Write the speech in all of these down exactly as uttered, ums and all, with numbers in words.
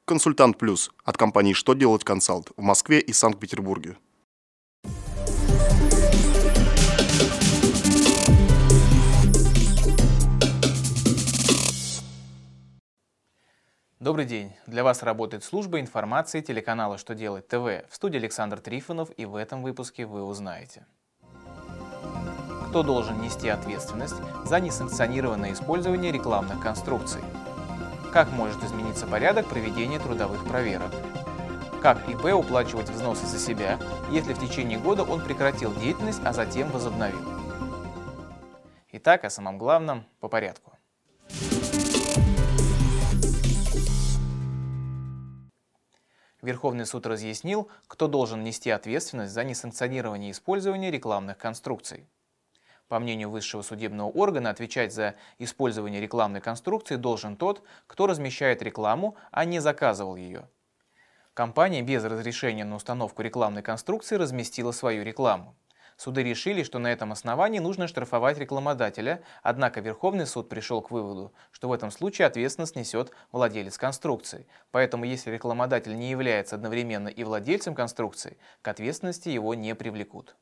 Консультант Плюс от компании «Что делать консалт» в Москве и Санкт-Петербурге. Добрый день! Для вас работает служба информации телеканала «Что делать ТВ». В студии Александр Трифонов, и в этом выпуске вы узнаете: кто должен нести ответственность за несанкционированное использование рекламных конструкций? Как может измениться порядок проведения трудовых проверок? Как ИП уплачивать взносы за себя, если в течение года он прекратил деятельность, а затем возобновил? Итак, о самом главном по порядку. Верховный суд разъяснил, кто должен нести ответственность за несанкционирование использования рекламных конструкций. По мнению высшего судебного органа, отвечать за использование рекламной конструкции должен тот, кто размещает рекламу, а не заказывал ее. Компания без разрешения на установку рекламной конструкции разместила свою рекламу. Суды решили, что на этом основании нужно штрафовать рекламодателя, однако Верховный суд пришел к выводу, что в этом случае ответственность несет владелец конструкции. Поэтому если рекламодатель не является одновременно и владельцем конструкции, к ответственности его не привлекут.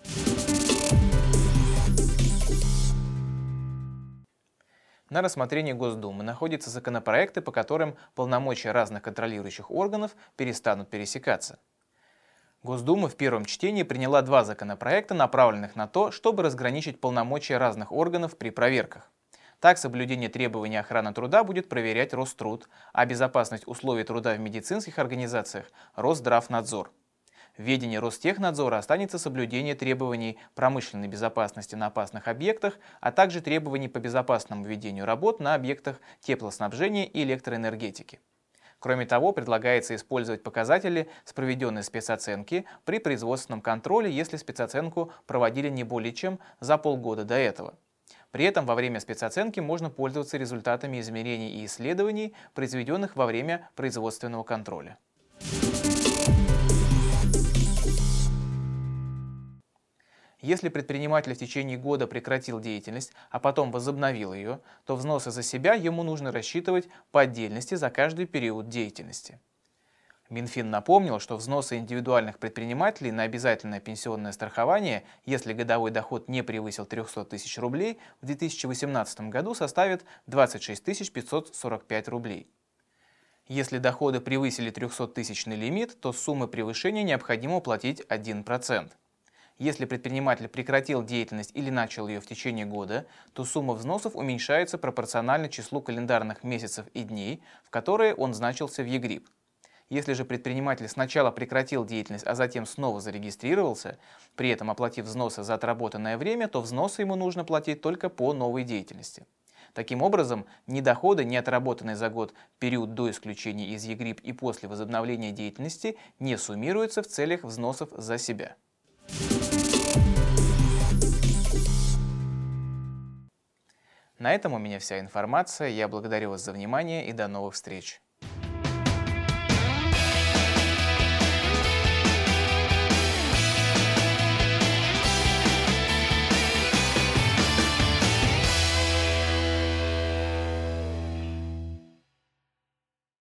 На рассмотрении Госдумы находятся законопроекты, по которым полномочия разных контролирующих органов перестанут пересекаться. Госдума в первом чтении приняла два законопроекта, направленных на то, чтобы разграничить полномочия разных органов при проверках. Так, соблюдение требований охраны труда будет проверять Роструд, а безопасность условий труда в медицинских организациях – Росздравнадзор. В ведении Ростехнадзора останется соблюдение требований промышленной безопасности на опасных объектах, а также требований по безопасному ведению работ на объектах теплоснабжения и электроэнергетики. Кроме того, предлагается использовать показатели с проведенной спецоценки при производственном контроле, если спецоценку проводили не более чем за полгода до этого. При этом во время спецоценки можно пользоваться результатами измерений и исследований, произведенных во время производственного контроля. Если предприниматель в течение года прекратил деятельность, а потом возобновил ее, то взносы за себя ему нужно рассчитывать по отдельности за каждый период деятельности. Минфин напомнил, что взносы индивидуальных предпринимателей на обязательное пенсионное страхование, если годовой доход не превысил трёхсот тысяч рублей, в две тысячи восемнадцатом году составит двадцать шесть тысяч пятьсот сорок пять рублей. Если доходы превысили трехсоттысячный лимит, то с суммы превышения необходимо уплатить один процент. Если предприниматель прекратил деятельность или начал ее в течение года, то сумма взносов уменьшается пропорционально числу календарных месяцев и дней, в которые он значился в ЕГРИП. Если же предприниматель сначала прекратил деятельность, а затем снова зарегистрировался, при этом оплатив взносы за отработанное время, то взносы ему нужно платить только по новой деятельности. Таким образом, ни доходы, ни отработанный за год период до исключения из ЕГРИП и после возобновления деятельности не суммируются в целях взносов за себя. На этом у меня вся информация. Я благодарю вас за внимание и до новых встреч.